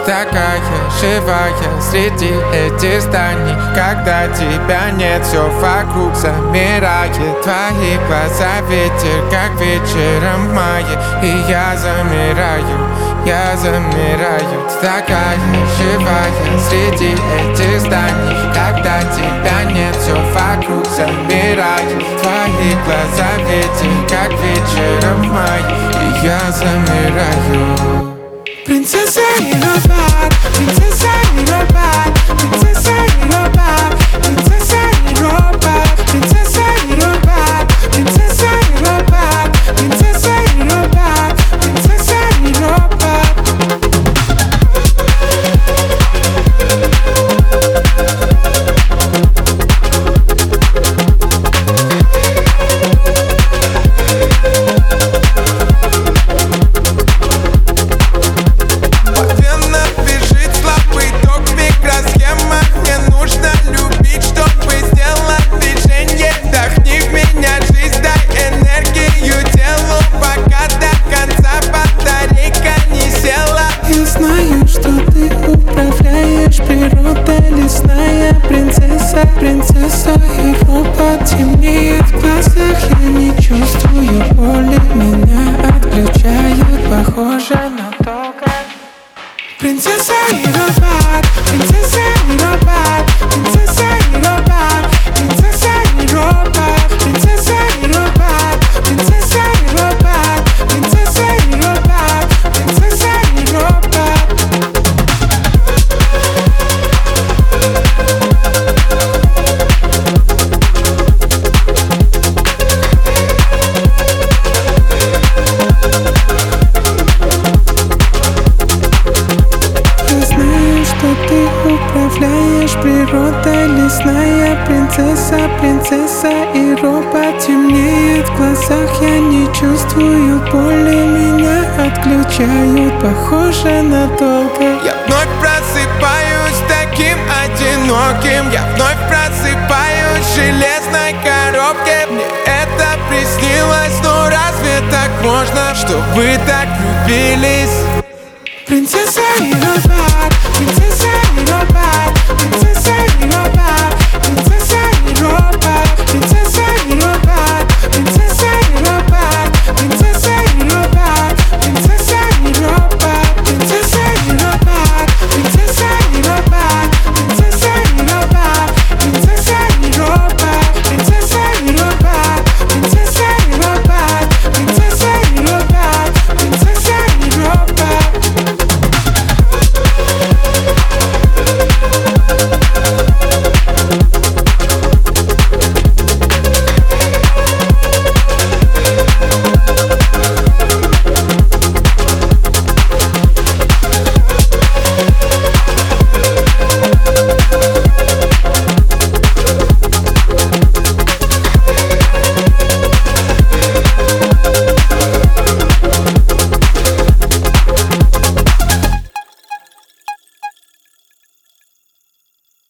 такая живая среди этих зданий. Когда тебя нет, все вокруг замирает. Твои глаза ветер, как вечером в мае. И я замираю. Такая живая среди этих зданий. Когда тебя нет, все вокруг замирает. Твои глаза ветер, как вечером в мае. И я замираю. Принцесса и робот, принцесса и робот, принцесса и робот, принцесса и робот, принцесса и робот, принцесса и робот, принцесса и робот, принцесса и робот. Природа лесная, принцесса и робот. Темнеет в глазах, я не чувствую боли. Меня отключают, похоже на долго. Принцесса и робот, принцесса и робот, принцесса и робот, принцесса и робот, принцесса и робот, принцесса и робот, принцесса и робот, принцесса и робот. Управляешь, природа лесная, принцесса и робот. Темнеет в глазах, я не чувствую боли. Меня отключают, похоже на долго. Я вновь просыпаюсь таким одиноким. Я вновь просыпаюсь в железной коробке. Мне это приснилось, но разве так можно, чтобы так влюбились? Принцесса и робот, принцесса и робот.